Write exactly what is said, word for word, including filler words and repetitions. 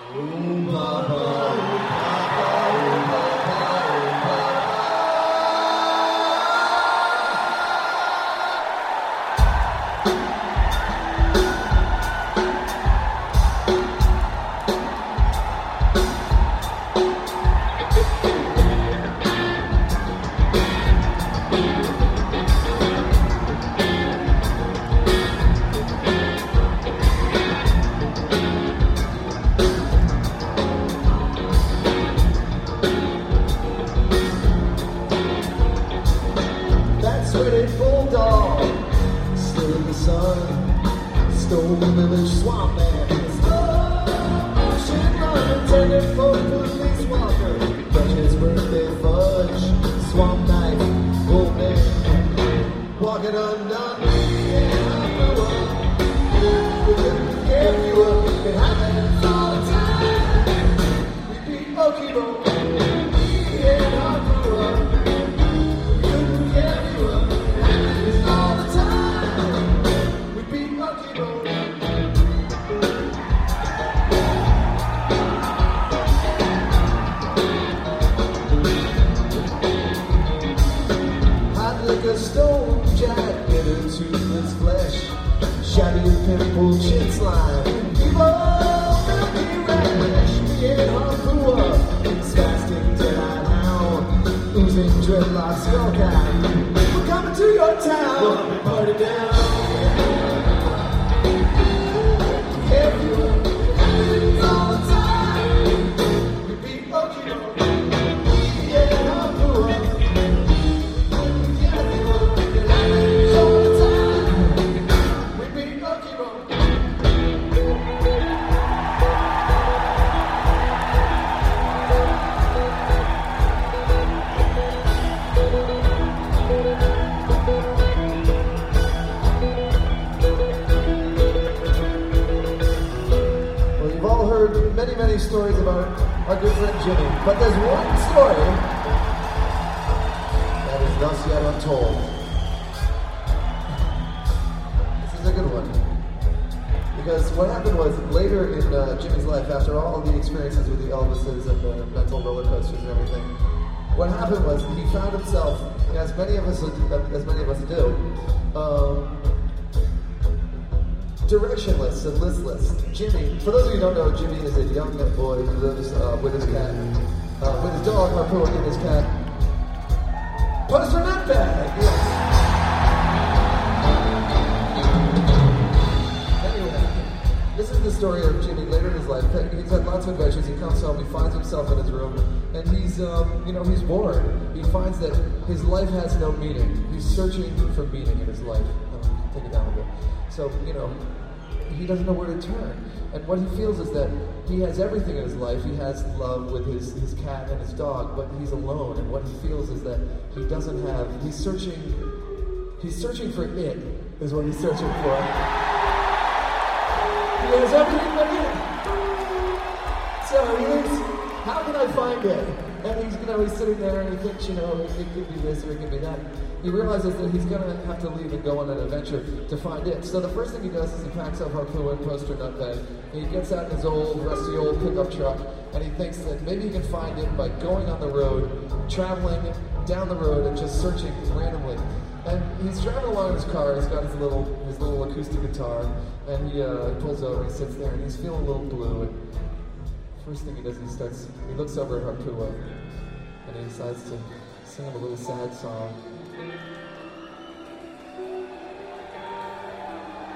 Directionless and listless. Jimmy, for those of you who don't know, Jimmy is a young boy who lives uh, with his cat, uh, with his dog, Harpoon, and his cat. Poster Nutbag! Yes. Anyway, this is the story of Jimmy later in his life. He's had lots of adventures. He comes home, he finds himself in his room, and he's, um, you know, he's bored. He finds that his life has no meaning. He's searching for meaning in his life. Um, take it down a bit. So, you know, he doesn't know where to turn. And what he feels is that he has everything in his life. He has love with his, his cat and his dog, but he's alone. And what he feels is that he doesn't have, he's searching, he's searching for it, is what he's searching for. He has everything but it. So he thinks, how can I find it? And he's, you know, he's sitting there and he thinks, you know, it, it could be this or it could be that. He realizes that he's going to have to leave and go on an adventure to find it. So the first thing he does is he packs up Harpoon, Poster Nutbag, and he gets out his old, rusty old pickup truck, and he thinks that maybe he can find it by going on the road, traveling down the road and just searching randomly. And he's driving along in his car, he's got his little his little acoustic guitar, and he uh, pulls over, he sits there, and he's feeling a little blue. And first thing he does, he starts, he looks over at Harpoon, and he decides to sing him a little sad song.